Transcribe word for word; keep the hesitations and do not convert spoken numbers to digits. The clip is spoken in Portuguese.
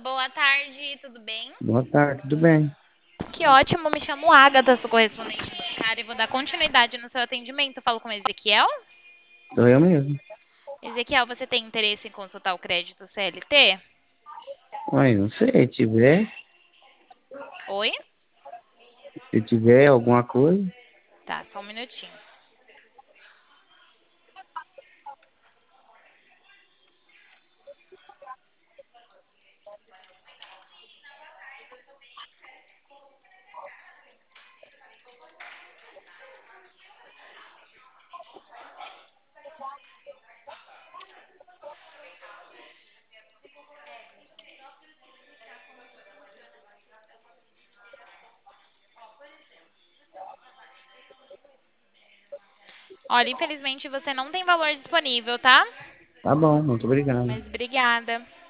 Boa tarde, tudo bem? Boa tarde, tudo bem? Que ótimo, me chamo Agatha, sou correspondente bancária e vou dar continuidade no seu atendimento. Falo com o Ezequiel. Sou eu mesmo. Ezequiel, você tem interesse em consultar o crédito C L T? Ué, não sei, se tiver, Oi? se tiver alguma coisa, Tá, só um minutinho. Olha, infelizmente você não tem valor disponível, tá? tá bom, muito obrigado. Mas obrigada.